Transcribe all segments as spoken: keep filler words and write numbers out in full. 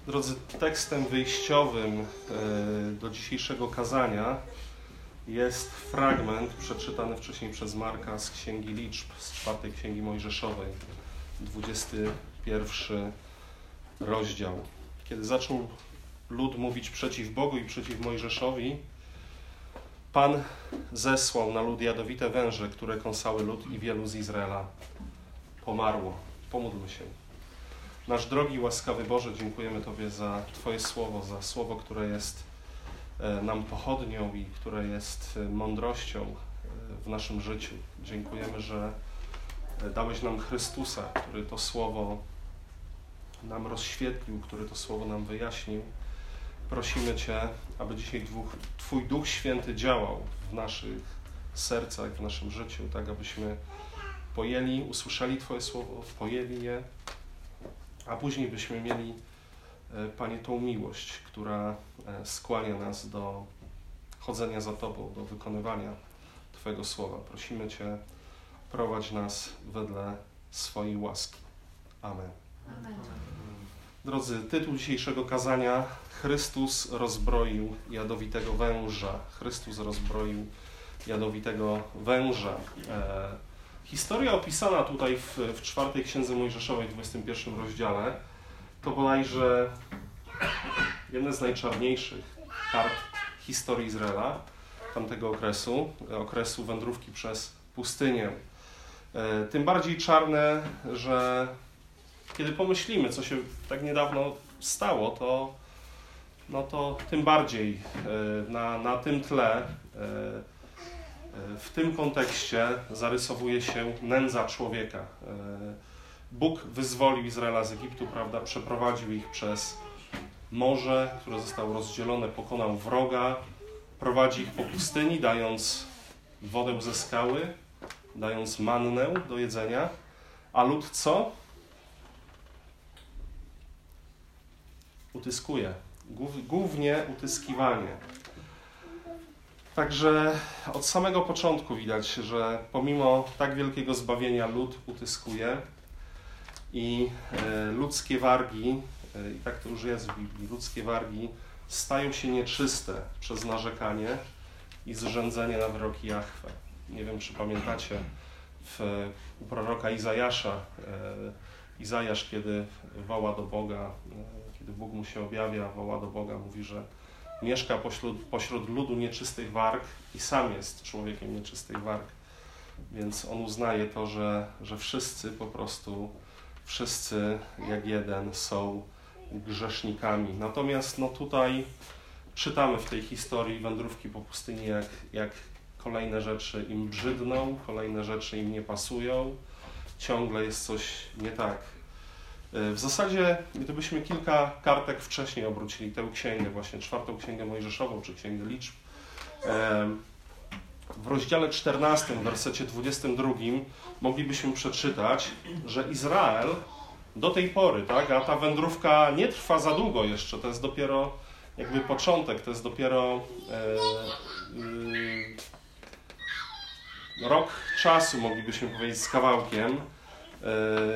Drodzy, tekstem wyjściowym do dzisiejszego kazania jest fragment przeczytany wcześniej przez Marka z Księgi Liczb, z czwartej Księgi Mojżeszowej, dwudziesty pierwszy rozdział. Kiedy zaczął lud mówić przeciw Bogu i przeciw Mojżeszowi, Pan zesłał na lud jadowite węże, które kąsały lud i wielu z Izraela pomarło. Pomódlmy się. Nasz drogi, łaskawy Boże, dziękujemy Tobie za Twoje słowo, za słowo, które jest nam pochodnią i które jest mądrością w naszym życiu. Dziękujemy, że dałeś nam Chrystusa, który to słowo nam rozświetlił, który to słowo nam wyjaśnił. Prosimy Cię, aby dzisiaj Twój Duch Święty działał w naszych sercach, w naszym życiu, tak abyśmy pojęli, usłyszeli Twoje słowo, pojęli je, a później byśmy mieli, Panie, tą miłość, która skłania nas do chodzenia za Tobą, do wykonywania Twojego słowa. Prosimy Cię, prowadź nas wedle swojej łaski. Amen. Amen. Drodzy, tytuł dzisiejszego kazania: Chrystus rozbroił jadowitego węża. Chrystus rozbroił jadowitego węża. E, historia opisana tutaj w, w czwartej Księdze Mojżeszowej, w dwudziestym pierwszym rozdziale, to bodajże jedne z najczarniejszych kart historii Izraela tamtego okresu, okresu wędrówki przez pustynię. E, tym bardziej czarne, że kiedy pomyślimy, co się tak niedawno stało, to, no to tym bardziej e, na, na tym tle, e, w tym kontekście zarysowuje się nędza człowieka. E, Bóg wyzwolił Izraela z Egiptu, prawda, przeprowadził ich przez morze, które zostało rozdzielone, pokonał wroga, prowadzi ich po pustyni, dając wodę ze skały, dając mannę do jedzenia, a lud co? Utyskuje. Głównie utyskiwanie. Także od samego początku widać, że pomimo tak wielkiego zbawienia lud utyskuje i e, ludzkie wargi, e, i tak to już jest w Biblii, ludzkie wargi stają się nieczyste przez narzekanie i zrzędzenie na wyroki Jahwe. Nie wiem, czy pamiętacie, w, u proroka Izajasza, e, Izajasz, kiedy woła do Boga, e, kiedy Bóg mu się objawia, woła do Boga, mówi, że mieszka pośród, pośród ludu nieczystych warg i sam jest człowiekiem nieczystych warg. Więc on uznaje to, że, że wszyscy po prostu, wszyscy jak jeden są grzesznikami. Natomiast no tutaj czytamy w tej historii wędrówki po pustyni, jak, jak kolejne rzeczy im brzydną, kolejne rzeczy im nie pasują, ciągle jest coś nie tak. W zasadzie, gdybyśmy kilka kartek wcześniej obrócili tę księgę, właśnie czwartą Księgę Mojżeszową, czy Księgę Liczb, w rozdziale czternastym, w wersecie dwudziestym drugim moglibyśmy przeczytać, że Izrael do tej pory, tak, a ta wędrówka nie trwa za długo jeszcze, to jest dopiero jakby początek, to jest dopiero e, e, rok czasu, moglibyśmy powiedzieć, z kawałkiem. E,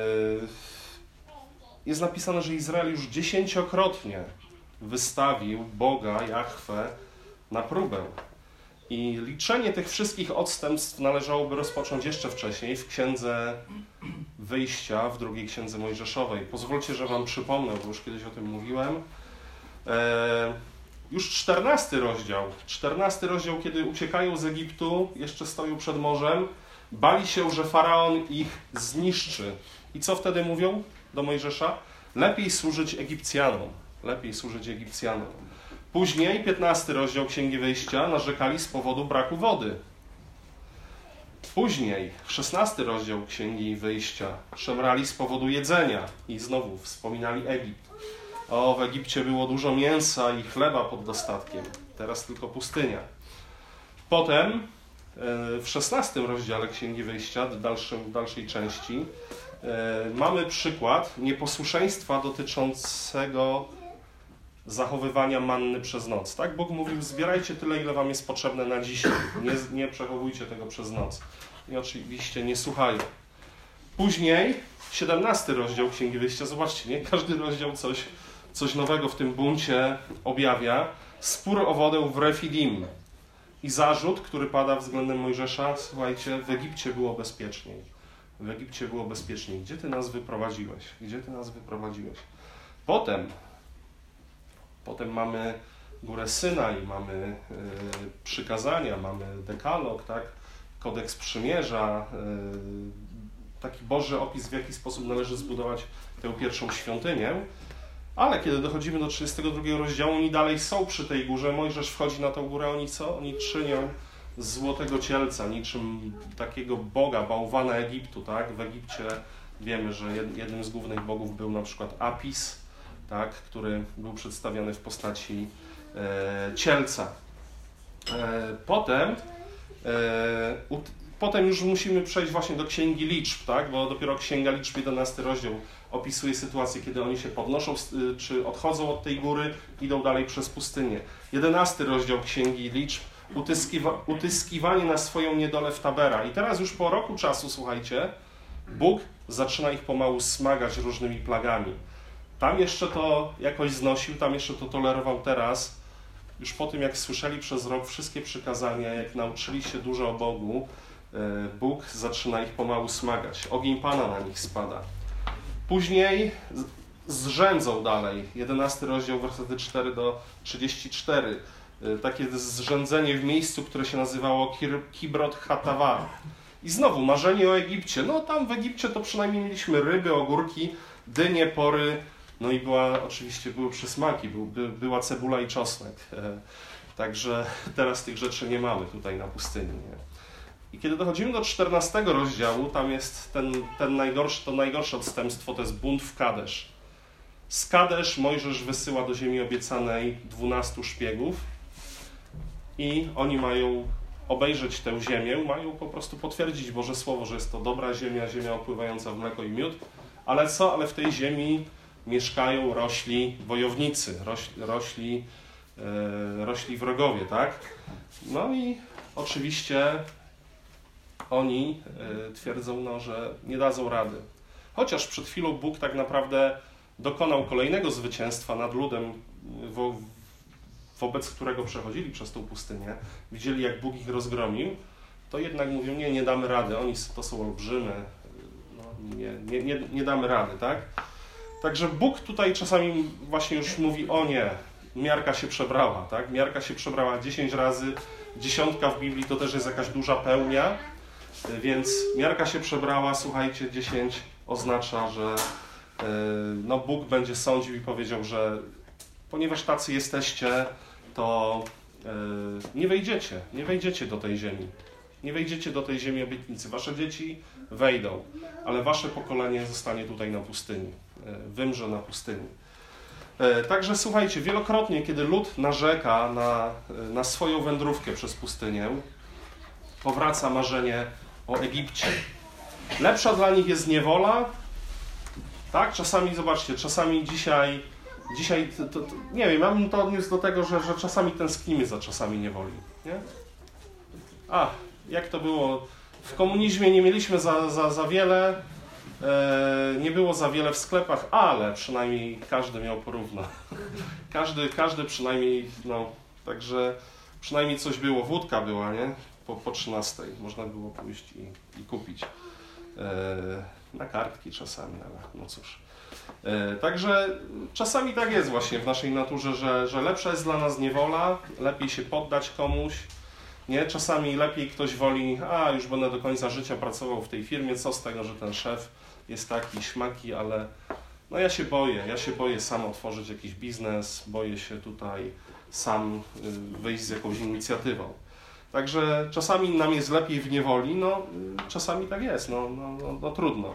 Jest napisane, że Izrael już dziesięciokrotnie wystawił Boga, Jahwe, na próbę. I liczenie tych wszystkich odstępstw należałoby rozpocząć jeszcze wcześniej, w Księdze Wyjścia, w drugiej Księdze Mojżeszowej. Pozwólcie, że Wam przypomnę, bo już kiedyś o tym mówiłem. E, już czternasty rozdział. czternasty rozdział, kiedy uciekają z Egiptu, jeszcze stoją przed morzem, bali się, że Faraon ich zniszczy. I co wtedy mówią do Mojżesza? Lepiej służyć Egipcjanom. Lepiej służyć Egipcjanom. Później, piętnasty rozdział Księgi Wyjścia, narzekali z powodu braku wody. Później, szesnasty rozdział Księgi Wyjścia, szemrali z powodu jedzenia i znowu wspominali Egipt. O, w Egipcie było dużo mięsa i chleba pod dostatkiem. Teraz tylko pustynia. Potem, w szesnastym rozdziale Księgi Wyjścia, w dalszym, dalszej części, mamy przykład nieposłuszeństwa dotyczącego zachowywania manny przez noc. Tak? Bóg mówił, zbierajcie tyle, ile wam jest potrzebne na dzisiaj. Nie, nie przechowujcie tego przez noc. I oczywiście nie słuchają. Później siedemnasty rozdział Księgi Wyjścia. Zobaczcie, nie? Każdy rozdział coś, coś nowego w tym buncie objawia. Spór o wodę w Refidim. I zarzut, który pada względem Mojżesza, słuchajcie, w Egipcie było bezpieczniej. W Egipcie było bezpieczniej. Gdzie ty nas wyprowadziłeś? Gdzie ty nas wyprowadziłeś? Potem, potem mamy górę Synaj, mamy y, przykazania, mamy dekalog, tak? Kodeks przymierza, y, taki Boży opis, w jaki sposób należy zbudować tę pierwszą świątynię. Ale kiedy dochodzimy do trzydziestego drugiego rozdziału, oni dalej są przy tej górze. Mojżesz wchodzi na tą górę, oni co? Oni czynią z złotego cielca, niczym takiego boga, bałwana Egiptu, tak? W Egipcie wiemy, że jednym z głównych bogów był na przykład Apis, tak? Który był przedstawiany w postaci e, cielca. E, potem, e, u, potem już musimy przejść właśnie do Księgi Liczb, tak? Bo dopiero Księga Liczb, jedenasty rozdział, opisuje sytuację, kiedy oni się podnoszą, czy odchodzą od tej góry, idą dalej przez pustynię. jedenasty rozdział Księgi Liczb, utyskiwa, utyskiwanie na swoją niedolę w Tabera. I teraz już po roku czasu, słuchajcie, Bóg zaczyna ich pomału smagać różnymi plagami. Tam jeszcze to jakoś znosił, tam jeszcze to tolerował. Teraz, już po tym jak słyszeli przez rok wszystkie przykazania, jak nauczyli się dużo o Bogu, Bóg zaczyna ich pomału smagać. Ogień Pana na nich spada. Później zrzędzą dalej. jedenasty rozdział, wersety cztery do trzydziestu czterech. Takie zrzędzenie w miejscu, które się nazywało Kibrot Hatava. I znowu marzenie o Egipcie. No tam w Egipcie to przynajmniej mieliśmy ryby, ogórki, dynie, pory. No i była, oczywiście były przysmaki, był, by, była cebula i czosnek. E, także teraz tych rzeczy nie mamy tutaj na pustyni. Nie? I kiedy dochodzimy do czternastego rozdziału, tam jest ten, ten najgorszy, to najgorsze odstępstwo, to jest bunt w Kadesz. Z Kadesz Mojżesz wysyła do ziemi obiecanej dwunastu szpiegów i oni mają obejrzeć tę ziemię, mają po prostu potwierdzić Boże Słowo, że jest to dobra ziemia, ziemia opływająca w mleko i miód. Ale co? Ale w tej ziemi mieszkają, rośli wojownicy, rośli, rośli, e, rośli wrogowie, tak? No i oczywiście oni y, twierdzą, no, że nie dadzą rady. Chociaż przed chwilą Bóg tak naprawdę dokonał kolejnego zwycięstwa nad ludem, wo, wobec którego przechodzili przez tą pustynię, widzieli jak Bóg ich rozgromił, to jednak mówią, nie, nie damy rady, oni to są olbrzymy, no, nie, nie, nie, nie damy rady, tak? Także Bóg tutaj czasami właśnie już mówi, o nie, miarka się przebrała, tak? Miarka się przebrała dziesięć razy, dziesiątka w Biblii to też jest jakaś duża pełnia, więc miarka się przebrała, słuchajcie, dziesięć oznacza, że no, Bóg będzie sądził i powiedział, że ponieważ tacy jesteście, to nie wejdziecie, nie wejdziecie do tej ziemi. Nie wejdziecie do tej ziemi obietnicy. Wasze dzieci wejdą, ale wasze pokolenie zostanie tutaj na pustyni. Wymrze na pustyni. Także słuchajcie, wielokrotnie, kiedy lud narzeka na, na swoją wędrówkę przez pustynię, powraca marzenie o Egipcie. Lepsza dla nich jest niewola. Tak, czasami, zobaczcie, czasami dzisiaj, dzisiaj to, to, nie wiem, mam to odniósł do tego, że, że czasami tęsknimy za czasami niewoli. Nie? A, jak to było? W komunizmie nie mieliśmy za, za, za wiele, e, nie było za wiele w sklepach, ale przynajmniej każdy miał porówno. Każdy, każdy przynajmniej, no, także przynajmniej coś było, wódka była, nie? Po, po trzynastej można było pójść i, i kupić. E, na kartki czasami, ale no cóż. E, także czasami tak jest właśnie w naszej naturze, że, że lepsza jest dla nas niewola, lepiej się poddać komuś, nie? Czasami lepiej ktoś woli, a już będę do końca życia pracował w tej firmie, co z tego, że ten szef jest taki śmaki, ale no ja się boję, ja się boję sam otworzyć jakiś biznes, boję się tutaj sam wyjść z jakąś inicjatywą. Także czasami nam jest lepiej w niewoli, no czasami tak jest, no, no, no, no trudno.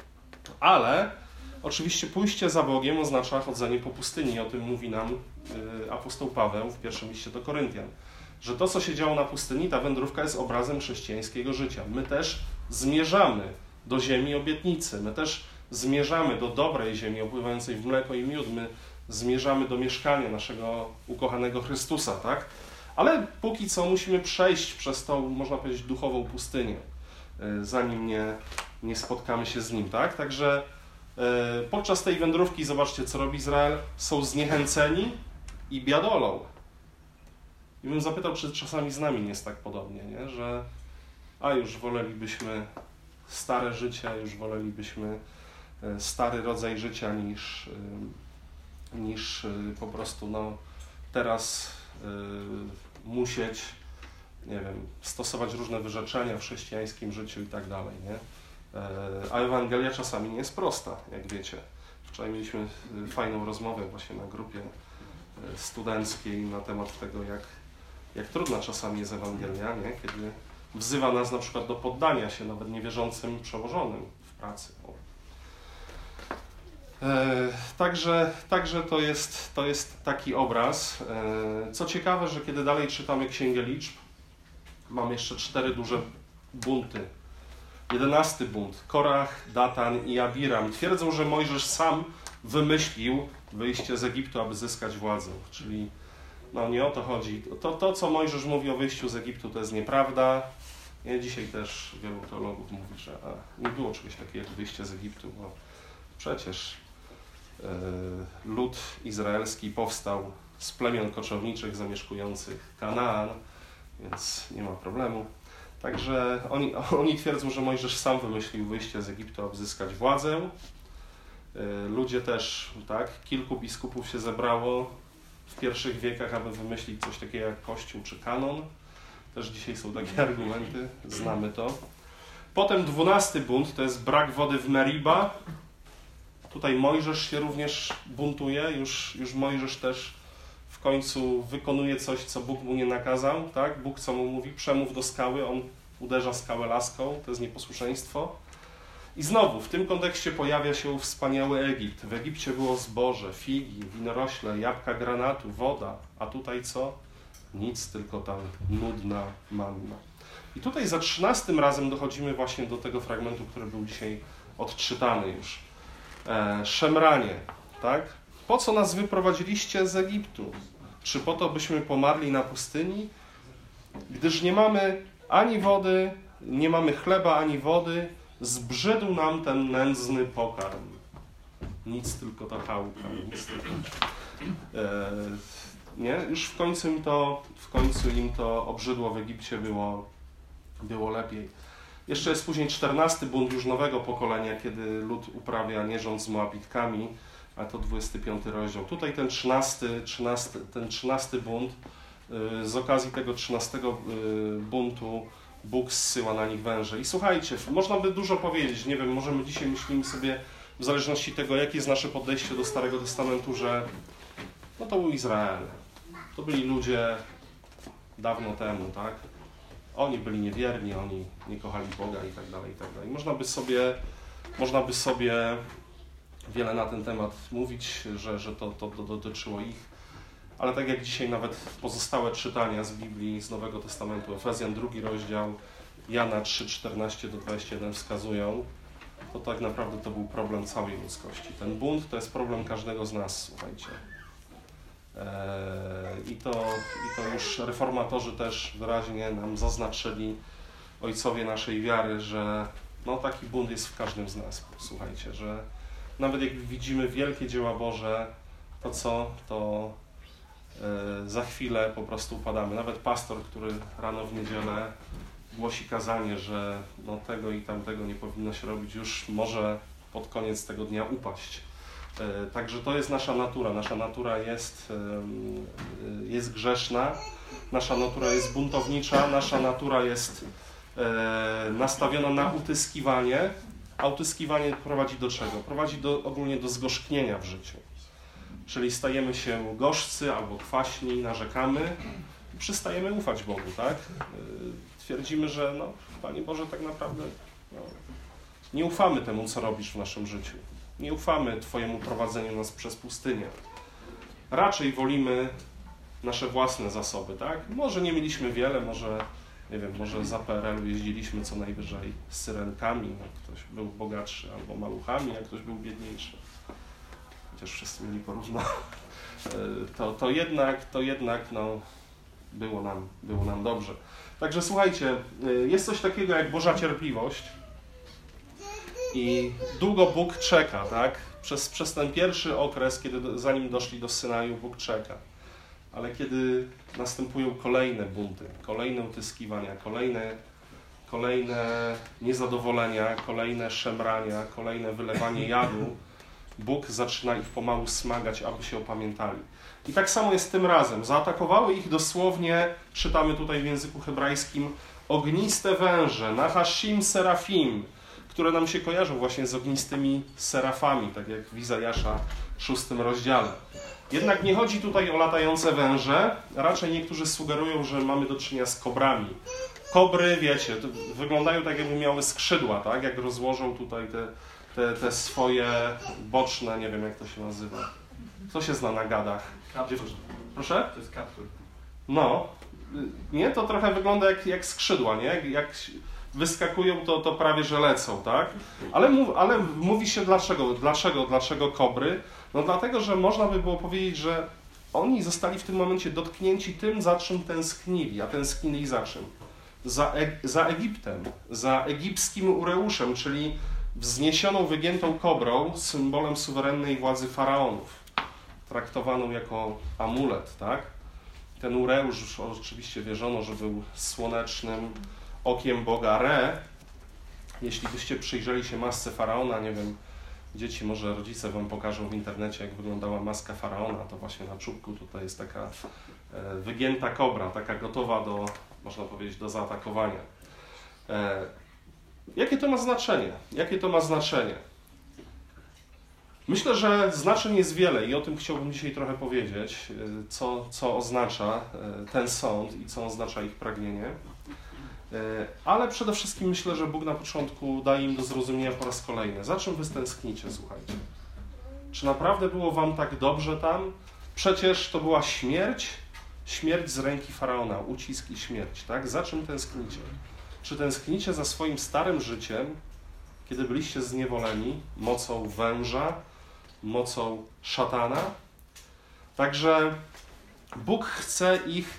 Ale oczywiście pójście za Bogiem oznacza chodzenie po pustyni. O tym mówi nam y, apostoł Paweł w pierwszym liście do Koryntian. Że to, co się działo na pustyni, ta wędrówka jest obrazem chrześcijańskiego życia. My też zmierzamy do ziemi obietnicy. My też zmierzamy do dobrej ziemi opływającej w mleko i miód. My zmierzamy do mieszkania naszego ukochanego Chrystusa, tak? Ale póki co musimy przejść przez tą, można powiedzieć, duchową pustynię, zanim nie, nie spotkamy się z Nim, tak? Także Podczas tej wędrówki, zobaczcie, co robi Izrael, są zniechęceni i biadolą. I bym zapytał, czy czasami z nami nie jest tak podobnie, nie? Że a już wolelibyśmy stare życie, już wolelibyśmy stary rodzaj życia niż, niż po prostu no, teraz musieć, nie wiem, stosować różne wyrzeczenia w chrześcijańskim życiu i tak dalej, nie? A Ewangelia czasami nie jest prosta, jak wiecie. Wczoraj mieliśmy fajną rozmowę właśnie na grupie studenckiej na temat tego, jak, jak trudna czasami jest Ewangelia, nie? Kiedy wzywa nas na przykład do poddania się nawet niewierzącym przełożonym w pracy. E, także także to, jest, to jest taki obraz. E, co ciekawe, że kiedy dalej czytamy Księgę Liczb, mamy jeszcze cztery duże bunty. Jedenasty bunt. Korach, Datan i Abiram twierdzą, że Mojżesz sam wymyślił wyjście z Egiptu, aby zyskać władzę. Czyli no nie o to chodzi. To, to co Mojżesz mówi o wyjściu z Egiptu, to jest nieprawda. Nie, dzisiaj też wielu teologów mówi, że a, nie było czegoś takiego jak wyjście z Egiptu, bo przecież yy, lud izraelski powstał z plemion koczowniczych zamieszkujących Kanaan, więc nie ma problemu. Także oni, oni twierdzą, że Mojżesz sam wymyślił wyjście z Egiptu, aby zyskać władzę. Yy, ludzie też, tak, kilku biskupów się zebrało w pierwszych wiekach, aby wymyślić coś takiego jak Kościół czy kanon. Też dzisiaj są takie argumenty, znamy to. Potem dwunasty bunt, to jest brak wody w Meriba. Tutaj Mojżesz się również buntuje, już, już Mojżesz też w końcu wykonuje coś, co Bóg mu nie nakazał. Tak? Bóg co mu mówi, przemów do skały, on uderza skałę laską, to jest nieposłuszeństwo. I znowu w tym kontekście pojawia się wspaniały Egipt. W Egipcie było zboże, figi, winorośle, jabłka granatu, woda, a tutaj co? Nic, tylko ta nudna manna. I tutaj za trzynastym razem dochodzimy właśnie do tego fragmentu, który był dzisiaj odczytany już. E, szemranie, tak? Po co nas wyprowadziliście z Egiptu? Czy po to, byśmy pomarli na pustyni? Gdyż nie mamy ani wody, nie mamy chleba, ani wody, zbrzydł nam ten nędzny pokarm. Nic, tylko ta chałupka. Nic tylko... E, Nie? Już w końcu im to, w końcu im to obrzydło w Egipcie było, było lepiej. Jeszcze jest później czternasty bunt już nowego pokolenia, kiedy lud uprawia nierząd z Moabitkami, a to dwudziesty piąty rozdział. Tutaj ten trzynasty, trzynasty, ten trzynasty bunt, yy, z okazji tego trzynastego yy, buntu Bóg zsyła na nich węże. I słuchajcie, można by dużo powiedzieć, nie wiem, może my dzisiaj myślimy sobie, w zależności tego, jakie jest nasze podejście do Starego Testamentu, że no to był Izrael. To byli ludzie dawno temu, tak? Oni byli niewierni, oni nie kochali Boga i tak dalej, i tak dalej. Można by sobie, można by sobie wiele na ten temat mówić, że, że to, to, to dotyczyło ich. Ale tak jak dzisiaj nawet pozostałe czytania z Biblii, z Nowego Testamentu, Efezjan drugi rozdział, Jana trzy, czternaście do dwudziestu jeden wskazują, to tak naprawdę to był problem całej ludzkości. Ten bunt to jest problem każdego z nas, słuchajcie. I to, I to już reformatorzy też wyraźnie nam zaznaczyli, ojcowie naszej wiary, że no, taki bunt jest w każdym z nas. Słuchajcie, że nawet jak widzimy wielkie dzieła Boże, to co, to yy, za chwilę po prostu upadamy. Nawet pastor, który rano w niedzielę głosi kazanie, że no, tego i tamtego nie powinno się robić, już może pod koniec tego dnia upaść. Także to jest nasza natura. Nasza natura jest, jest grzeszna, nasza natura jest buntownicza, nasza natura jest nastawiona na utyskiwanie, a utyskiwanie prowadzi do czego? Prowadzi do, ogólnie do zgorzknienia w życiu. Czyli stajemy się gorzcy albo kwaśni, narzekamy i przestajemy ufać Bogu, tak? Twierdzimy, że no, Panie Boże, tak naprawdę no, nie ufamy temu, co robisz w naszym życiu. Nie ufamy Twojemu prowadzeniu nas przez pustynię. Raczej wolimy nasze własne zasoby, tak? Może nie mieliśmy wiele, może, nie wiem, może za P R L-u jeździliśmy co najwyżej z syrenkami, jak ktoś był bogatszy, albo maluchami, jak ktoś był biedniejszy. Chociaż wszyscy mieli porówno. To, to jednak, to jednak, no, było nam, było nam dobrze. Także słuchajcie, jest coś takiego jak Boża cierpliwość. I długo Bóg czeka, tak? Przez, przez ten pierwszy okres, kiedy do, zanim doszli do Synaju, Bóg czeka. Ale kiedy następują kolejne bunty, kolejne utyskiwania, kolejne, kolejne niezadowolenia, kolejne szemrania, kolejne wylewanie jadu, Bóg zaczyna ich pomału smagać, aby się opamiętali. I tak samo jest tym razem. Zaatakowały ich dosłownie, czytamy tutaj w języku hebrajskim, ogniste węże, Nahashim Serafim, które nam się kojarzą właśnie z ognistymi serafami, tak jak w Izajasza szóstym rozdziale. Jednak nie chodzi tutaj o latające węże, raczej niektórzy sugerują, że mamy do czynienia z kobrami. Kobry, wiecie, wyglądają tak, jakby miały skrzydła, tak? Jak rozłożą tutaj te, te, te swoje boczne, nie wiem jak to się nazywa. Kto się zna na gadach? Kaptur. Proszę? To jest kaptur. No, nie? To trochę wygląda jak, jak skrzydła, nie? Jak, jak wyskakują, to, to prawie że lecą, tak? Ale, mów, ale mówi się dlaczego, dlaczego, dlaczego kobry? No dlatego, że można by było powiedzieć, że oni zostali w tym momencie dotknięci tym, za czym tęsknili, a tęsknili za czym? Za, e, za Egiptem, za egipskim Ureuszem, czyli wzniesioną, wygiętą kobrą, symbolem suwerennej władzy faraonów, traktowaną jako amulet, tak? Ten Ureusz oczywiście wierzono, że był słonecznym okiem Boga Re. Jeśli byście przyjrzeli się masce faraona, nie wiem, dzieci, może rodzice wam pokażą w internecie, jak wyglądała maska faraona, to właśnie na czubku tutaj jest taka e, wygięta kobra, taka gotowa do, można powiedzieć, do zaatakowania. E, jakie to ma znaczenie? Jakie to ma znaczenie? Myślę, że znaczeń jest wiele i o tym chciałbym dzisiaj trochę powiedzieć, co, co oznacza ten sąd i co oznacza ich pragnienie. Ale przede wszystkim myślę, że Bóg na początku daje im do zrozumienia po raz kolejny. Za czym wy stęsknicie, słuchajcie? Czy naprawdę było wam tak dobrze tam? Przecież to była śmierć, śmierć z ręki Faraona, ucisk i śmierć, tak? Za czym tęsknicie? Czy tęsknicie za swoim starym życiem, kiedy byliście zniewoleni mocą węża, mocą szatana? Także Bóg chce ich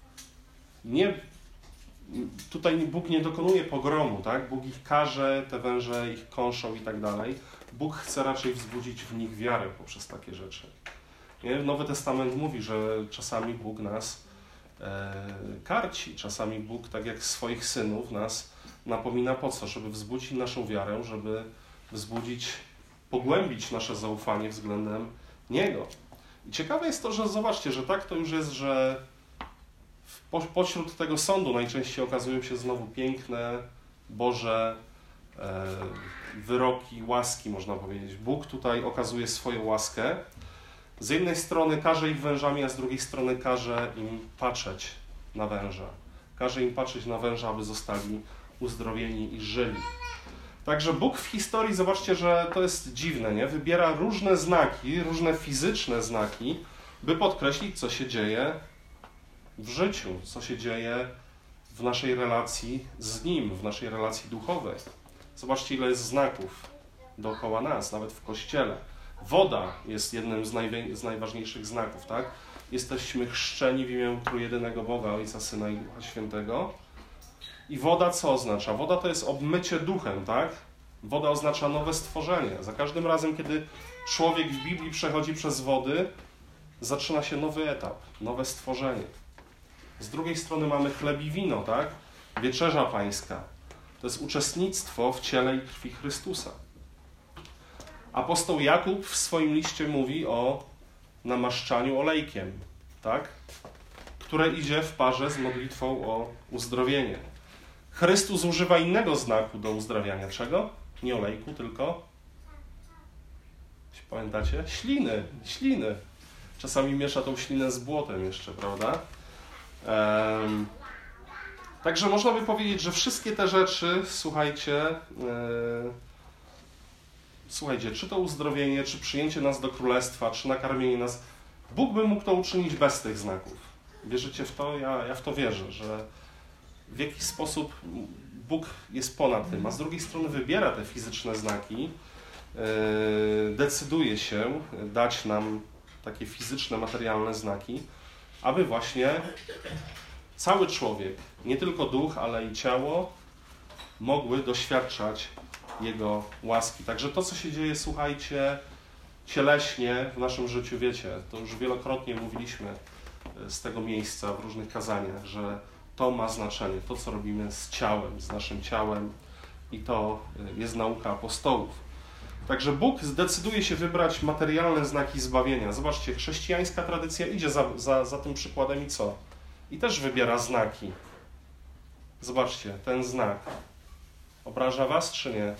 nie... Tutaj Bóg nie dokonuje pogromu, tak? Bóg ich karze, te węże ich kąszą i tak dalej. Bóg chce raczej wzbudzić w nich wiarę poprzez takie rzeczy. Nie? Nowy Testament mówi, że czasami Bóg nas e, karci, czasami Bóg, tak jak swoich synów, nas napomina po co? Żeby wzbudzić naszą wiarę, żeby wzbudzić, pogłębić nasze zaufanie względem Niego. I ciekawe jest to, że zobaczcie, że tak to już jest, że po, pośród tego sądu najczęściej okazują się znowu piękne, Boże e, wyroki, łaski, można powiedzieć. Bóg tutaj okazuje swoją łaskę. Z jednej strony każe ich wężami, a z drugiej strony każe im patrzeć na węża. Każe im patrzeć na węża, aby zostali uzdrowieni i żyli. Także Bóg w historii, zobaczcie, że to jest dziwne, nie? Wybiera różne znaki, różne fizyczne znaki, by podkreślić, co się dzieje w życiu, co się dzieje w naszej relacji z Nim, w naszej relacji duchowej. Zobaczcie, ile jest znaków dookoła nas, nawet w Kościele. Woda jest jednym z, najwie- z najważniejszych znaków, tak? Jesteśmy chrzczeni w imię Trójjedynego Boga, Ojca, Syna i Ducha Świętego. I woda co oznacza? Woda to jest obmycie duchem, tak? Woda oznacza nowe stworzenie. Za każdym razem, kiedy człowiek w Biblii przechodzi przez wody, zaczyna się nowy etap, nowe stworzenie. Z drugiej strony mamy chleb i wino, tak? Wieczerza Pańska. To jest uczestnictwo w ciele i krwi Chrystusa. Apostoł Jakub w swoim liście mówi o namaszczaniu olejkiem, tak? Które idzie w parze z modlitwą o uzdrowienie. Chrystus używa innego znaku do uzdrawiania. Czego? Nie olejku, tylko... Pamiętacie? Śliny. Śliny. Czasami miesza tą ślinę z błotem jeszcze, prawda? Um, także można by powiedzieć, że wszystkie te rzeczy, słuchajcie, yy, słuchajcie, czy to uzdrowienie, czy przyjęcie nas do królestwa, czy nakarmienie nas, Bóg by mógł to uczynić bez tych znaków. Wierzycie w to? Ja, ja w to wierzę, że w jakiś sposób Bóg jest ponad tym, a z drugiej strony wybiera te fizyczne znaki, yy, decyduje się dać nam takie fizyczne, materialne znaki, aby właśnie cały człowiek, nie tylko duch, ale i ciało, mogły doświadczać Jego łaski. Także to, co się dzieje, słuchajcie, cieleśnie w naszym życiu, wiecie, to już wielokrotnie mówiliśmy z tego miejsca w różnych kazaniach, że to ma znaczenie, to, co robimy z ciałem, z naszym ciałem i to jest nauka apostołów. Także Bóg zdecyduje się wybrać materialne znaki zbawienia. Zobaczcie, chrześcijańska tradycja idzie za, za, za tym przykładem i co? I też wybiera znaki. Zobaczcie, ten znak. Obraża was, czy nie?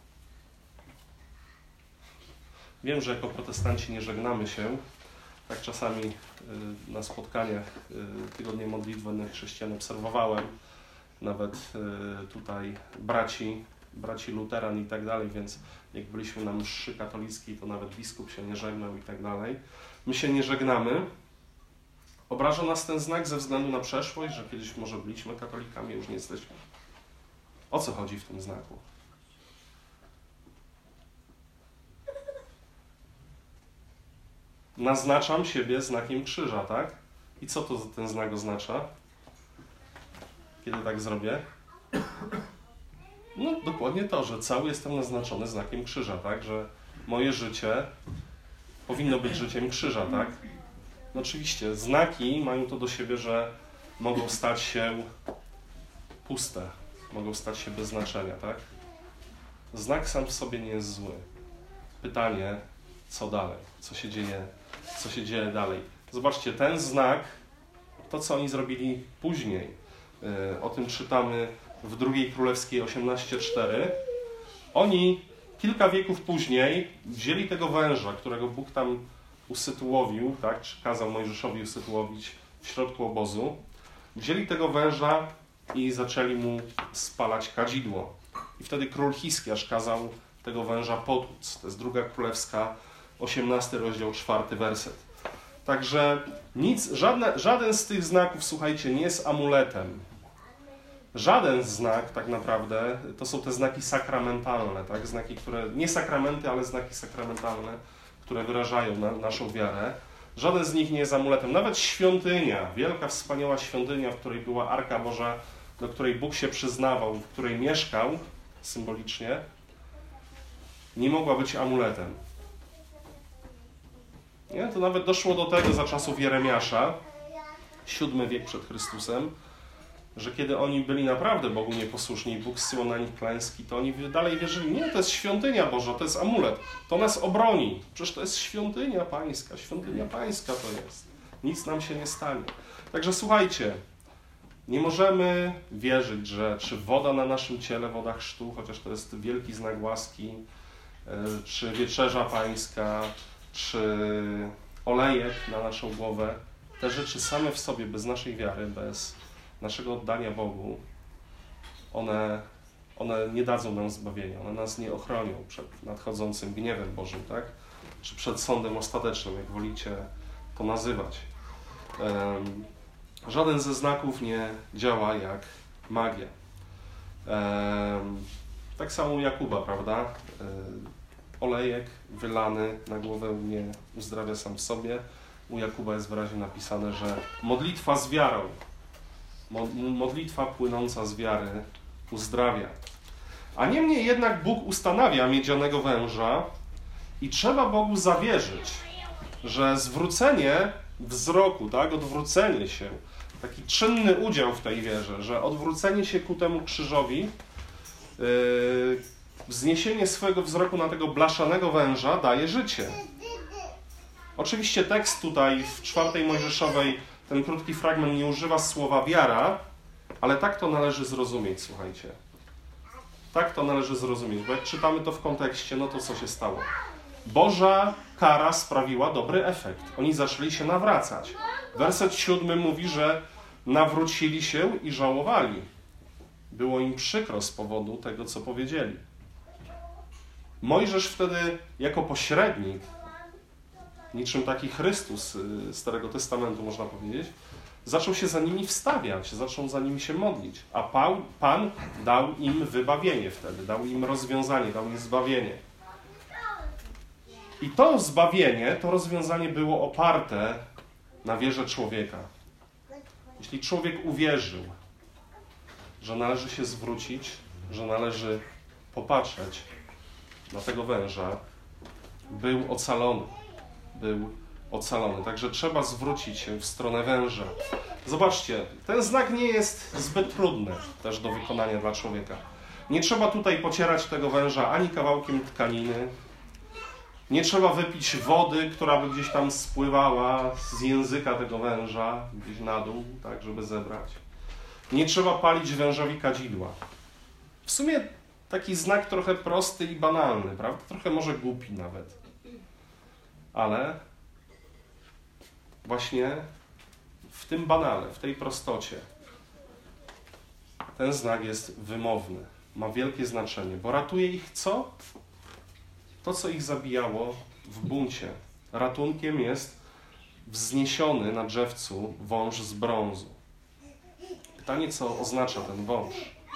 Wiem, że jako protestanci nie żegnamy się. Tak czasami y, na spotkaniach y, tygodnie modlitwy chrześcijan obserwowałem. Nawet y, tutaj braci, braci luteran i tak dalej, więc jak byliśmy na mszy katolickiej, to nawet biskup się nie żegnał i tak dalej. My się nie żegnamy. Obraża nas ten znak ze względu na przeszłość, że kiedyś może byliśmy katolikami, już nie jesteśmy. O co chodzi w tym znaku? Naznaczam siebie znakiem krzyża, tak? I co to ten znak oznacza? Kiedy tak zrobię? No dokładnie to, że cały jestem naznaczony znakiem krzyża, tak? Że moje życie powinno być życiem krzyża, tak? No oczywiście, znaki mają to do siebie, że mogą stać się puste, mogą stać się bez znaczenia, tak? Znak sam w sobie nie jest zły. Pytanie, co dalej? Co się dzieje, co się dzieje dalej? Zobaczcie, ten znak, to co oni zrobili później, yy, o tym czytamy w drugiej Królewskiej osiemnaście cztery. Oni kilka wieków później wzięli tego węża, którego Bóg tam usytuowił, tak, czy kazał Mojżeszowi usytuowić w środku obozu. Wzięli tego węża i zaczęli mu spalać kadzidło. I wtedy król Hiskiarz kazał tego węża potłuc. To jest druga Królewska, osiemnasty rozdział, czwarty werset. Także nic, żadne, żaden z tych znaków, słuchajcie, nie jest amuletem. Żaden znak tak naprawdę, to są te znaki sakramentalne, tak? Znaki, które, nie sakramenty, ale znaki sakramentalne, które wyrażają na, naszą wiarę. Żaden z nich nie jest amuletem. Nawet świątynia, wielka, wspaniała świątynia, w której była Arka Boża, do której Bóg się przyznawał, w której mieszkał symbolicznie, nie mogła być amuletem. Nie? To nawet doszło do tego za czasów Jeremiasza, siódmy wiek przed Chrystusem, że kiedy oni byli naprawdę Bogu nieposłuszni i Bóg zsyłał na nich klęski, to oni dalej wierzyli, nie, to jest świątynia Boża, to jest amulet, to nas obroni. Przecież to jest świątynia pańska, świątynia pańska to jest. Nic nam się nie stanie. Także słuchajcie, nie możemy wierzyć, że czy woda na naszym ciele, woda chrztu, chociaż to jest wielki znak łaski, czy wieczerza pańska, czy olejek na naszą głowę, te rzeczy same w sobie, bez naszej wiary, bez naszego oddania Bogu, one, one nie dadzą nam zbawienia, one nas nie ochronią przed nadchodzącym gniewem Bożym, tak? Czy przed sądem ostatecznym, jak wolicie to nazywać. Um, żaden ze znaków nie działa jak magia. Um, tak samo u Jakuba, prawda? Um, olejek wylany na głowę nie uzdrawia sam w sobie. U Jakuba jest wyraźnie napisane, że modlitwa z wiarą, modlitwa płynąca z wiary uzdrawia. A niemniej jednak Bóg ustanawia miedzianego węża i trzeba Bogu zawierzyć, że zwrócenie wzroku, tak, odwrócenie się, taki czynny udział w tej wierze, że odwrócenie się ku temu krzyżowi, yy, wzniesienie swojego wzroku na tego blaszanego węża daje życie. Oczywiście tekst tutaj w czwartej Mojżeszowej, ten krótki fragment nie używa słowa wiara, ale tak to należy zrozumieć, słuchajcie. Tak to należy zrozumieć, bo jak czytamy to w kontekście, no to co się stało? Boża kara sprawiła dobry efekt. Oni zaczęli się nawracać. Werset siódmy mówi, że nawrócili się i żałowali. Było im przykro z powodu tego, co powiedzieli. Mojżesz wtedy jako pośrednik, niczym taki Chrystus Starego Testamentu, można powiedzieć, zaczął się za nimi wstawiać, zaczął za nimi się modlić. A Pan dał im wybawienie wtedy, dał im rozwiązanie, dał im zbawienie. I to zbawienie, to rozwiązanie było oparte na wierze człowieka. Jeśli człowiek uwierzył, że należy się zwrócić, że należy popatrzeć na tego węża, był ocalony. Był ocalony. Także trzeba zwrócić się w stronę węża. Zobaczcie, ten znak nie jest zbyt trudny też do wykonania dla człowieka. Nie trzeba tutaj pocierać tego węża ani kawałkiem tkaniny. Nie trzeba wypić wody, która by gdzieś tam spływała z języka tego węża, gdzieś na dół, tak, żeby zebrać. Nie trzeba palić wężowi kadzidła. W sumie taki znak trochę prosty i banalny, prawda? Trochę może głupi nawet. Ale właśnie w tym banale, w tej prostocie ten znak jest wymowny. Ma wielkie znaczenie, bo ratuje ich co? To, co ich zabijało w buncie. Ratunkiem jest wzniesiony na drzewcu wąż z brązu. Pytanie, co oznacza ten wąż?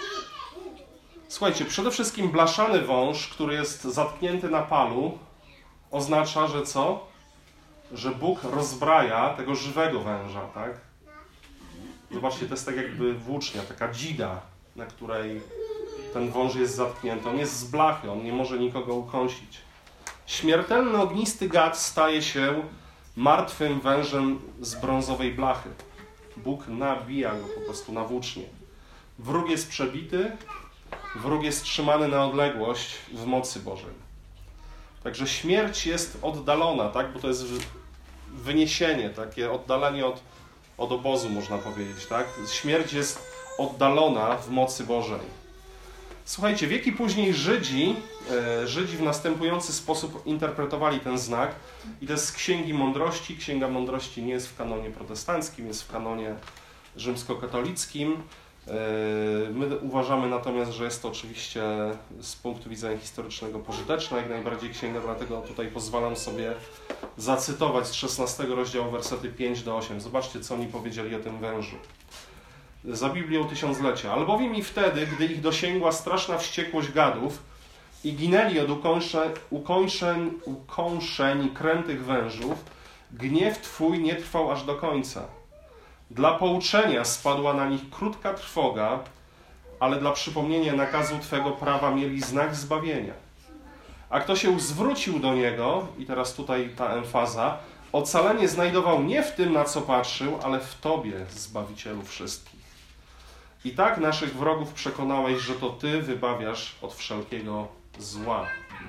Słuchajcie, przede wszystkim blaszany wąż, który jest zatknięty na palu, oznacza, że co? Że Bóg rozbraja tego żywego węża, tak? Zobaczcie, to jest tak jakby włócznia, taka dzida, na której ten wąż jest zatknięty. On jest z blachy, on nie może nikogo ukąsić. Śmiertelny ognisty gad staje się martwym wężem z brązowej blachy. Bóg nabija go po prostu na włócznie. Wróg jest przebity, wróg jest trzymany na odległość w mocy Bożej. Także śmierć jest oddalona, tak? Bo to jest wyniesienie, takie oddalenie od, od obozu, można powiedzieć. Tak? Śmierć jest oddalona w mocy Bożej. Słuchajcie, wieki później Żydzi, e, Żydzi w następujący sposób interpretowali ten znak. I to jest z Księgi Mądrości. Księga Mądrości nie jest w kanonie protestanckim, jest w kanonie rzymskokatolickim. E, my uważamy natomiast, że jest to oczywiście z punktu widzenia historycznego pożyteczna, jak najbardziej księga, dlatego tutaj pozwalam sobie zacytować z szesnastego rozdziału wersety pięć do ósmego. Zobaczcie, co oni powiedzieli o tym wężu. Za Biblią tysiąclecia. Albowiem i wtedy, gdy ich dosięgła straszna wściekłość gadów i ginęli od ukończeń, ukończeń, ukąszeń krętych wężów, gniew Twój nie trwał aż do końca. Dla pouczenia spadła na nich krótka trwoga, ale dla przypomnienia nakazu Twego prawa mieli znak zbawienia. A kto się zwrócił do Niego, i teraz tutaj ta emfaza, ocalenie znajdował nie w tym, na co patrzył, ale w Tobie, Zbawicielu wszystkich. I tak naszych wrogów przekonałeś, że to Ty wybawiasz od wszelkiego zła.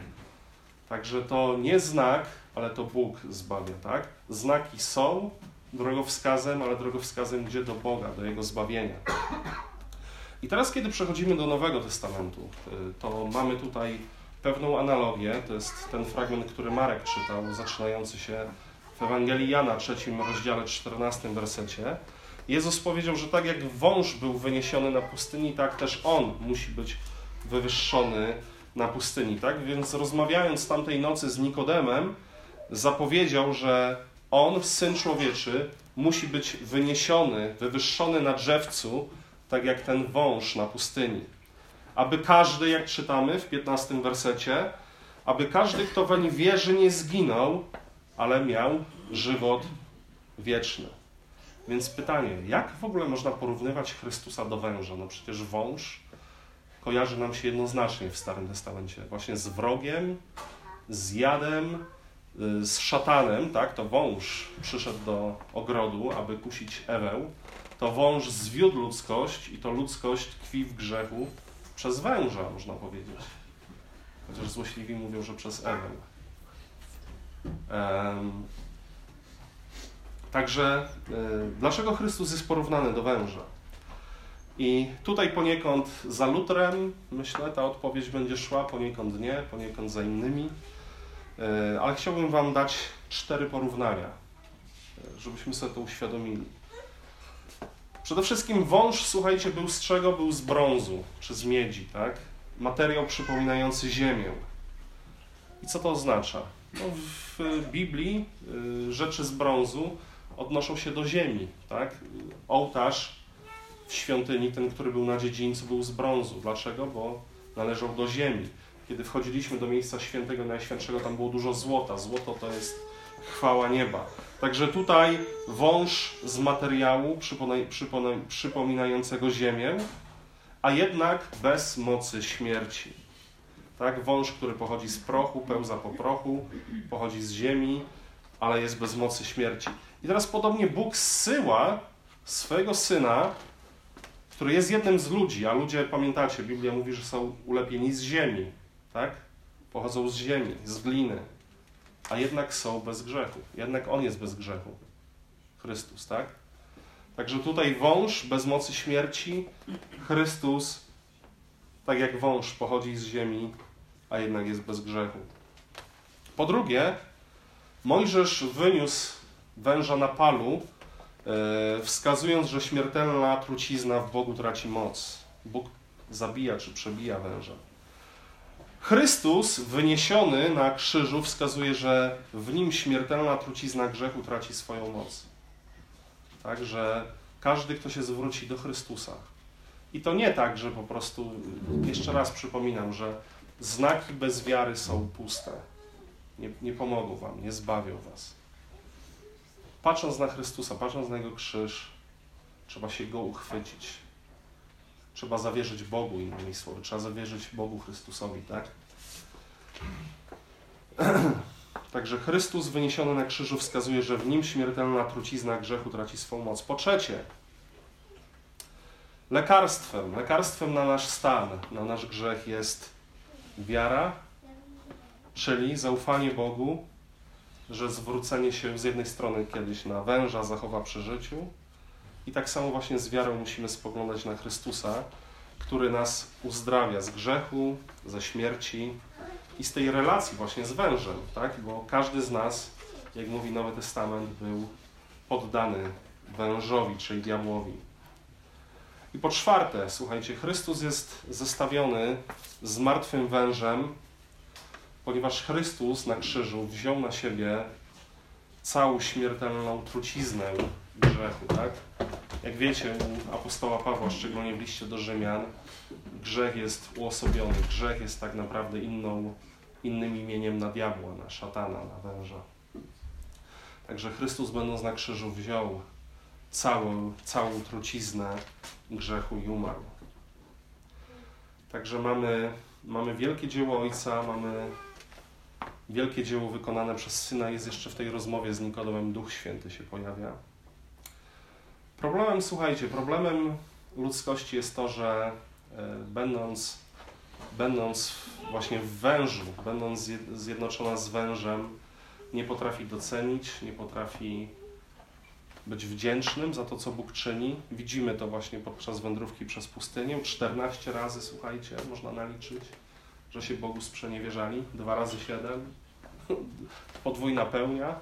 Także to nie znak, ale to Bóg zbawia, tak? Znaki są drogowskazem, ale drogowskazem gdzie? Do Boga, do Jego zbawienia. I teraz, kiedy przechodzimy do Nowego Testamentu, to mamy tutaj pewną analogię. To jest ten fragment, który Marek czytał, zaczynający się w Ewangelii Jana, trzecim rozdziale, czternastym wersecie. Jezus powiedział, że tak jak wąż był wyniesiony na pustyni, tak też On musi być wywyższony na pustyni. Tak? Więc rozmawiając tamtej nocy z Nikodemem, zapowiedział, że On, Syn Człowieczy, musi być wyniesiony, wywyższony na drzewcu, tak jak ten wąż na pustyni. Aby każdy, jak czytamy w piętnastym wersecie, aby każdy, kto weń wierzy, nie zginął, ale miał żywot wieczny. Więc pytanie, jak w ogóle można porównywać Chrystusa do węża? No przecież wąż kojarzy nam się jednoznacznie w Starym Testamencie właśnie z wrogiem, z jadem, z szatanem, tak? To wąż przyszedł do ogrodu, aby kusić Ewę. To wąż zwiódł ludzkość i to ludzkość tkwi w grzechu przez węża, można powiedzieć. Chociaż złośliwi mówią, że przez Ewę. Um, Także y, dlaczego Chrystus jest porównany do węża? I tutaj poniekąd za Lutrem, myślę, ta odpowiedź będzie szła, poniekąd nie, poniekąd za innymi. Y, ale chciałbym Wam dać cztery porównania, y, żebyśmy sobie to uświadomili. Przede wszystkim wąż, słuchajcie, był z czego? Był z brązu, czy z miedzi, tak? Materiał przypominający ziemię. I co to oznacza? No, w Biblii y, rzeczy z brązu odnoszą się do ziemi, tak? Ołtarz w świątyni, ten, który był na dziedzińcu, był z brązu. Dlaczego? Bo należał do ziemi. Kiedy wchodziliśmy do miejsca świętego, najświętszego, tam było dużo złota. Złoto to jest chwała nieba. Także tutaj wąż z materiału przypominającego ziemię, a jednak bez mocy śmierci. Tak? Wąż, który pochodzi z prochu, pełza po prochu, pochodzi z ziemi, ale jest bez mocy śmierci. I teraz podobnie Bóg zsyła swojego Syna, który jest jednym z ludzi, a ludzie, pamiętacie, Biblia mówi, że są ulepieni z ziemi, tak? Pochodzą z ziemi, z gliny, a jednak są bez grzechu. Jednak On jest bez grzechu. Chrystus, tak? Także tutaj wąż bez mocy śmierci, Chrystus, tak jak wąż, pochodzi z ziemi, a jednak jest bez grzechu. Po drugie, Mojżesz wyniósł węża na palu, yy, wskazując, że śmiertelna trucizna w Bogu traci moc. Bóg zabija czy przebija węża. Chrystus wyniesiony na krzyżu wskazuje, że w Nim śmiertelna trucizna grzechu traci swoją moc. Tak, że każdy, kto się zwróci do Chrystusa. I to nie tak, że po prostu, jeszcze raz przypominam, że znaki bez wiary są puste. Nie, nie pomogą wam, nie zbawią was. Patrząc na Chrystusa, patrząc na Jego krzyż, trzeba się Go uchwycić. Trzeba zawierzyć Bogu, innymi słowy. Trzeba zawierzyć Bogu Chrystusowi, tak? Także Chrystus wyniesiony na krzyżu wskazuje, że w Nim śmiertelna trucizna grzechu traci swą moc. Po trzecie, lekarstwem, lekarstwem na nasz stan, na nasz grzech jest wiara, czyli zaufanie Bogu, że zwrócenie się z jednej strony kiedyś na węża zachowa przy życiu i tak samo właśnie z wiarą musimy spoglądać na Chrystusa, który nas uzdrawia z grzechu, ze śmierci i z tej relacji właśnie z wężem, tak? Bo każdy z nas, jak mówi Nowy Testament, był poddany wężowi, czyli diabłowi. I po czwarte, słuchajcie, Chrystus jest zestawiony z martwym wężem, ponieważ Chrystus na krzyżu wziął na siebie całą śmiertelną truciznę grzechu, tak? Jak wiecie, u apostoła Pawła, szczególnie w liście do Rzymian, grzech jest uosobiony. Grzech jest tak naprawdę inną, innym imieniem na diabła, na szatana, na węża. Także Chrystus, będąc na krzyżu, wziął całą, całą truciznę grzechu i umarł. Także mamy, mamy wielkie dzieło Ojca, mamy wielkie dzieło wykonane przez Syna. Jest jeszcze w tej rozmowie z Nikodemem Duch Święty się pojawia. Problemem, słuchajcie, problemem ludzkości jest to, że e, będąc, będąc właśnie w wężu, będąc zjednoczona z wężem, nie potrafi docenić, nie potrafi być wdzięcznym za to, co Bóg czyni. Widzimy to właśnie podczas wędrówki przez pustynię. czternaście razy, słuchajcie, można naliczyć, że się Bogu sprzeniewierzali. Dwa razy siedem. Podwójna pełnia.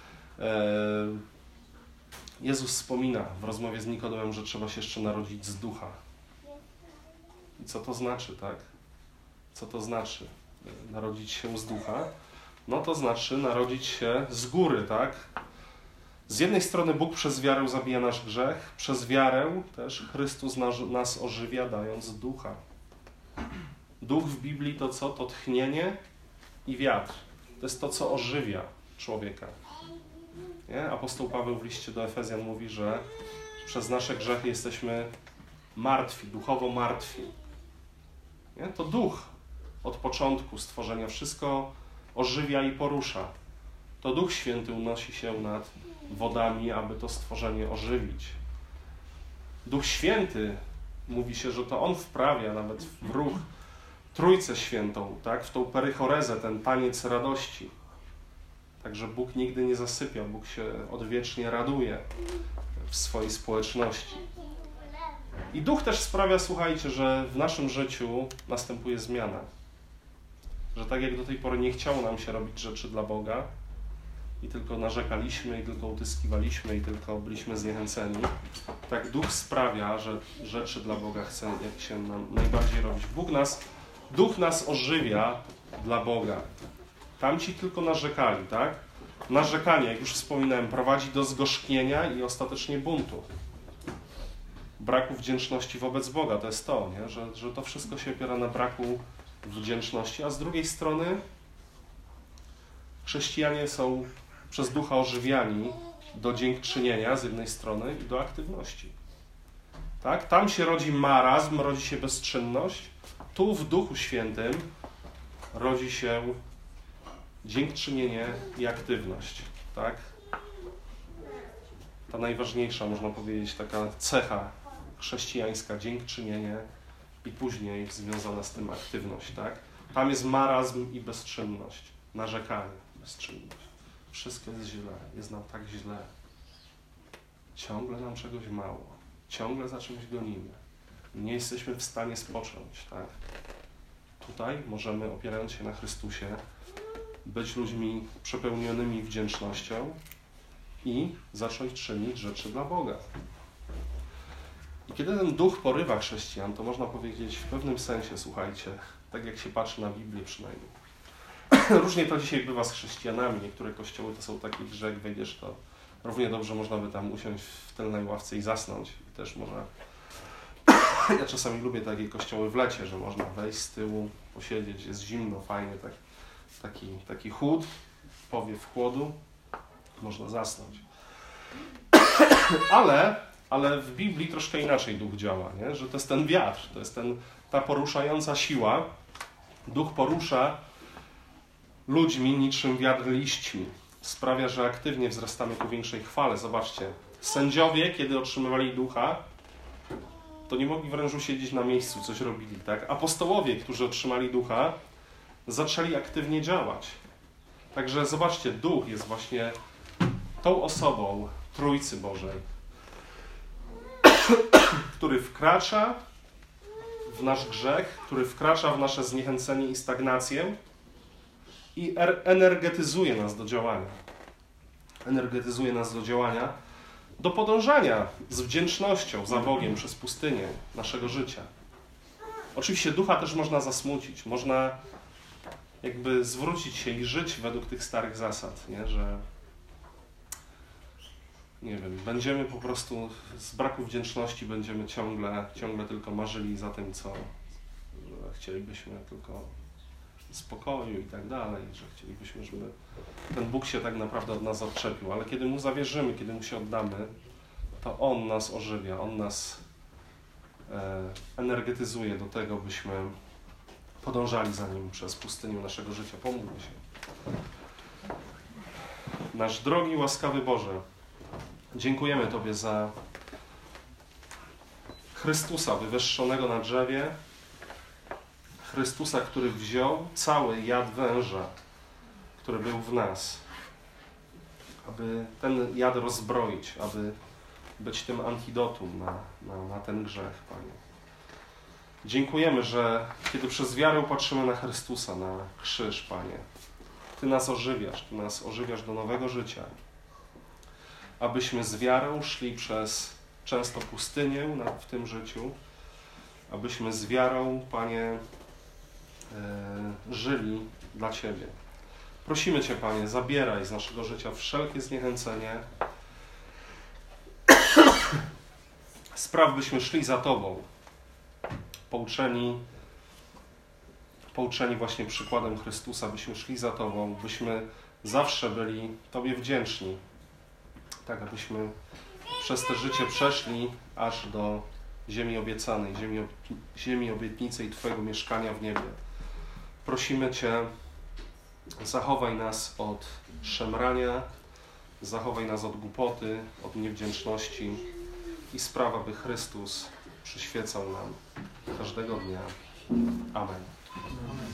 Jezus wspomina w rozmowie z Nikodemem, że trzeba się jeszcze narodzić z ducha. I co to znaczy, tak? Co to znaczy narodzić się z ducha? No to znaczy narodzić się z góry, tak? Z jednej strony Bóg przez wiarę zabija nasz grzech, przez wiarę też Chrystus nas, nas ożywia, dając ducha. Duch w Biblii to co? To tchnienie i wiatr. To jest to, co ożywia człowieka. Nie? Apostoł Paweł w liście do Efezjan mówi, że przez nasze grzechy jesteśmy martwi, duchowo martwi. Nie? To duch od początku stworzenia wszystko ożywia i porusza. To Duch Święty unosi się nad wodami, aby to stworzenie ożywić. Duch Święty, mówi się, że to On wprawia nawet w ruch Trójcę Świętą, tak? W tą perychorezę, ten taniec radości. Także Bóg nigdy nie zasypia, Bóg się odwiecznie raduje w swojej społeczności. I Duch też sprawia, słuchajcie, że w naszym życiu następuje zmiana. Że tak jak do tej pory nie chciało nam się robić rzeczy dla Boga i tylko narzekaliśmy, i tylko utyskiwaliśmy, i tylko byliśmy zniechęceni, tak Duch sprawia, że rzeczy dla Boga chce jak się nam najbardziej robić. Bóg nas, Duch nas ożywia dla Boga. Tamci tylko narzekali, tak? Narzekanie, jak już wspominałem, prowadzi do zgorzknienia i ostatecznie buntu. Braku wdzięczności wobec Boga, to jest to, nie? Że, że to wszystko się opiera na braku wdzięczności, a z drugiej strony chrześcijanie są przez Ducha ożywiani do dziękczynienia z jednej strony i do aktywności. Tak? Tam się rodzi marazm, rodzi się bezczynność, tu w Duchu Świętym rodzi się dziękczynienie i aktywność, tak? Ta najważniejsza, można powiedzieć, taka cecha chrześcijańska, dziękczynienie i później związana z tym aktywność, tak? Tam jest marazm i bezczynność, narzekanie, bezczynność. Wszystko jest źle, jest nam tak źle. Ciągle nam czegoś mało, ciągle za czymś gonimy. Nie jesteśmy w stanie spocząć, tak? Tutaj możemy, opierając się na Chrystusie, być ludźmi przepełnionymi wdzięcznością i zacząć czynić rzeczy dla Boga. I kiedy ten duch porywa chrześcijan, to można powiedzieć w pewnym sensie, słuchajcie, tak jak się patrzy na Biblię przynajmniej. Różnie to dzisiaj bywa z chrześcijanami. Niektóre kościoły to są takie, że jak wejdziesz, to równie dobrze można by tam usiąść w tylnej ławce i zasnąć. I też można... Ja czasami lubię takie kościoły w lecie, że można wejść z tyłu, posiedzieć, jest zimno, fajnie, tak, taki, taki chłód, powiew chłodu, można zasnąć. Ale, ale w Biblii troszkę inaczej duch działa, nie? Że to jest ten wiatr, to jest ten, ta poruszająca siła. Duch porusza ludźmi niczym wiatr liśćmi. Sprawia, że aktywnie wzrastamy ku większej chwale. Zobaczcie, sędziowie, kiedy otrzymywali ducha, to nie mogli wręcz siedzieć na miejscu, coś robili, tak? Apostołowie, którzy otrzymali ducha, zaczęli aktywnie działać. Także zobaczcie, duch jest właśnie tą osobą Trójcy Bożej, który wkracza w nasz grzech, który wkracza w nasze zniechęcenie i stagnację i energetyzuje nas do działania. Energetyzuje nas do działania, do podążania z wdzięcznością za Bogiem przez pustynię naszego życia. Oczywiście ducha też można zasmucić, można jakby zwrócić się i żyć według tych starych zasad, nie? Że nie wiem, będziemy po prostu z braku wdzięczności będziemy ciągle, ciągle tylko marzyli za tym, co chcielibyśmy, tylko spokoju i tak dalej, że chcielibyśmy, żeby ten Bóg się tak naprawdę od nas odczepił, ale kiedy Mu zawierzymy, kiedy Mu się oddamy, to On nas ożywia, On nas e, energetyzuje do tego, byśmy podążali za Nim przez pustynię naszego życia. Pomódlmy się. Nasz drogi, łaskawy Boże, dziękujemy Tobie za Chrystusa wywyższonego na drzewie, Chrystusa, który wziął cały jad węża, który był w nas, aby ten jad rozbroić, aby być tym antidotum na, na, na ten grzech, Panie. Dziękujemy, że kiedy przez wiarę patrzymy na Chrystusa, na krzyż, Panie, Ty nas ożywiasz, Ty nas ożywiasz do nowego życia, abyśmy z wiarą szli przez często pustynię w tym życiu, abyśmy z wiarą, Panie, żyli dla Ciebie. Prosimy Cię, Panie, zabieraj z naszego życia wszelkie zniechęcenie. Spraw, byśmy szli za Tobą, pouczeni, pouczeni właśnie przykładem Chrystusa, byśmy szli za Tobą, byśmy zawsze byli Tobie wdzięczni, tak abyśmy przez te życie przeszli aż do ziemi obiecanej, ziemi, ziemi obietnicy i Twojego mieszkania w niebie. Prosimy Cię, zachowaj nas od szemrania, zachowaj nas od głupoty, od niewdzięczności i spraw, aby Chrystus przyświecał nam każdego dnia. Amen.